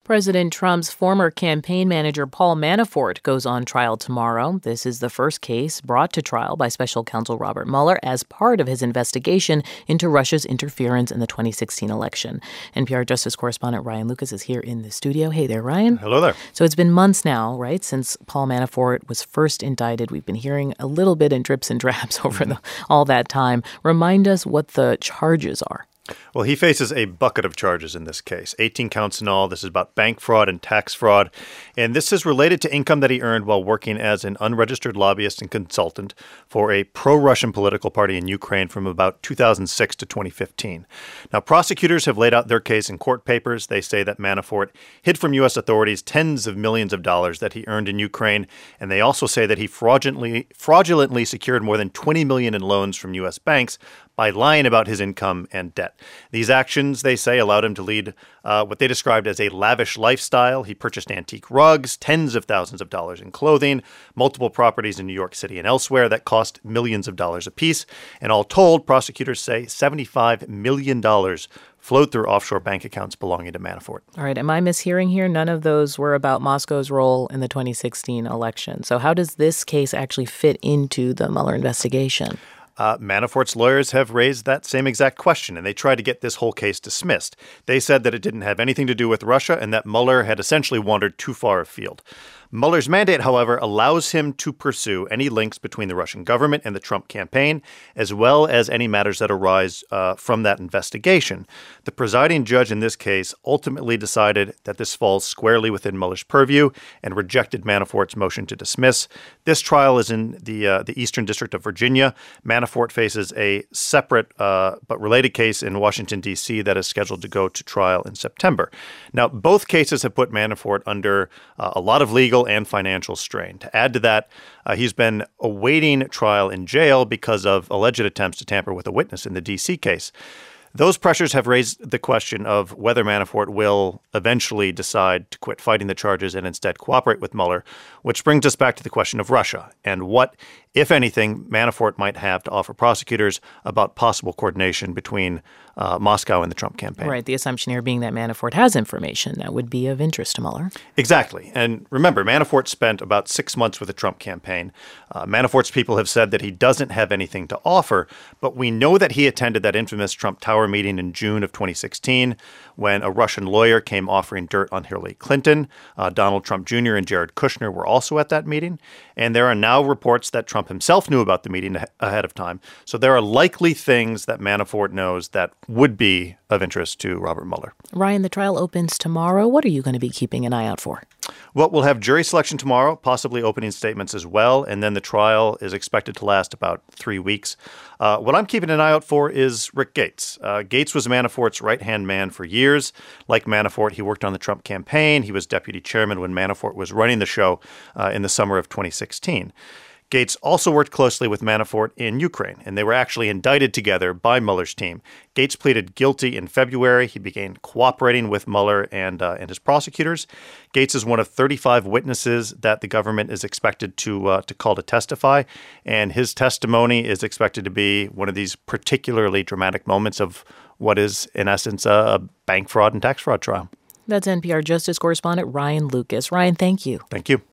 President Trump's former campaign manager Paul Manafort goes on trial tomorrow. This is the first case brought to trial by special counsel Robert Mueller as part of his investigation into Russia's interference in the 2016 election. NPR Justice correspondent Ryan Lucas is here in the studio. Hey there, Ryan. Hello there. So it's been months now, right, since Paul Manafort was first indicted. We've been hearing a little bit in drips and drabs over all that time. Remind us what the charges are. Well, he faces a bucket of charges in this case, 18 counts in all. This is about bank fraud and tax fraud. And this is related to income that he earned while working as an unregistered lobbyist and consultant for a pro-Russian political party in Ukraine from about 2006 to 2015. Now, prosecutors have laid out their case in court papers. They say that Manafort hid from U.S. authorities tens of millions of dollars that he earned in Ukraine. And they also say that he fraudulently secured more than $20 million in loans from U.S. banks by lying about his income and debt. These actions, they say, allowed him to lead what they described as a lavish lifestyle. He purchased antique rugs, tens of thousands of dollars in clothing, multiple properties in New York City and elsewhere that cost millions of dollars apiece. And all told, prosecutors say $75 million flowed through offshore bank accounts belonging to Manafort. All right. Am I mishearing here? None of those were about Moscow's role in the 2016 election. So how does this case actually fit into the Mueller investigation? Manafort's lawyers have raised that same exact question, and they tried to get this whole case dismissed. They said that it didn't have anything to do with Russia and that Mueller had essentially wandered too far afield. Mueller's mandate, however, allows him to pursue any links between the Russian government and the Trump campaign, as well as any matters that arise from that investigation. The presiding judge in this case ultimately decided that this falls squarely within Mueller's purview and rejected Manafort's motion to dismiss. This trial is in the Eastern District of Virginia. Manafort faces a separate but related case in Washington, D.C. that is scheduled to go to trial in September. Now, both cases have put Manafort under a lot of legal and financial strain. To add to that, he's been awaiting trial in jail because of alleged attempts to tamper with a witness in the D.C. case. Those pressures have raised the question of whether Manafort will eventually decide to quit fighting the charges and instead cooperate with Mueller, which brings us back to the question of Russia and what, if anything, Manafort might have to offer prosecutors about possible coordination between Moscow and the Trump campaign. Right. The assumption here being that Manafort has information that would be of interest to Mueller. Exactly. And remember, Manafort spent about 6 months with the Trump campaign. Manafort's people have said that he doesn't have anything to offer, but we know that he attended that infamous Trump Tower meeting in June of 2016 when a Russian lawyer came offering dirt on Hillary Clinton. Donald Trump Jr. and Jared Kushner were also at that meeting. And there are now reports that Trump himself knew about the meeting ahead of time. So there are likely things that Manafort knows that would be of interest to Robert Mueller. Ryan, the trial opens tomorrow. What are you going to be keeping an eye out for? Well, we'll have jury selection tomorrow, possibly opening statements as well, and then the trial is expected to last about 3 weeks. What I'm keeping an eye out for is Rick Gates. Gates was Manafort's right-hand man for years. Like Manafort, he worked on the Trump campaign. He was deputy chairman when Manafort was running the show in the summer of 2016. Gates also worked closely with Manafort in Ukraine, and they were actually indicted together by Mueller's team. Gates pleaded guilty in February. He began cooperating with Mueller and his prosecutors. Gates is one of 35 witnesses that the government is expected to call to testify, and his testimony is expected to be one of these particularly dramatic moments of what is, in essence, a bank fraud and tax fraud trial. That's NPR Justice correspondent Ryan Lucas. Ryan, thank you. Thank you.